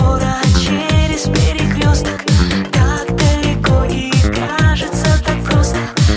скоро через перекресток. Так далеко и кажется так просто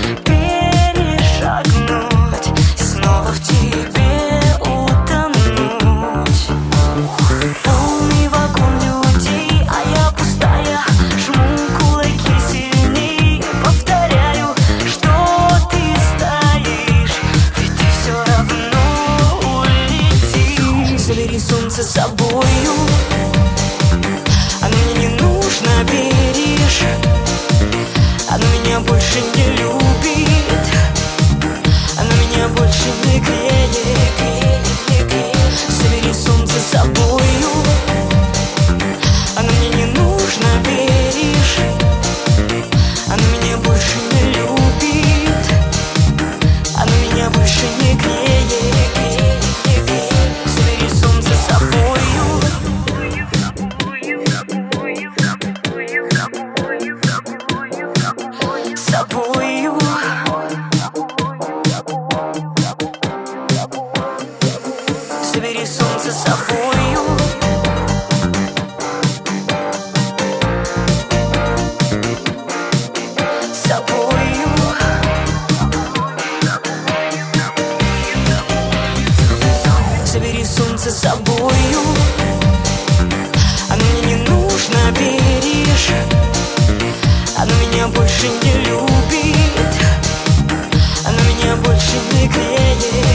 перешагнуть, снова в тебе утонуть. Полный вагон людей, а я пустая. Жму кулаки сильней, повторяю, что ты стоишь, ведь ты все равно улетишь. Забери солнце с собою, оно мне не нужно, веришь? Оно меня больше не любит, оно меня больше не греет. Забери солнце с собою, оно мне не нужно, веришь? Оно меня больше не любит, оно меня больше не греет. Забери солнце с собою, с собою. Забери солнце с собою, с собою. Забери солнце с собою, оно мне не нужно, веришь? Оно меня больше не любит, оно меня больше не греет.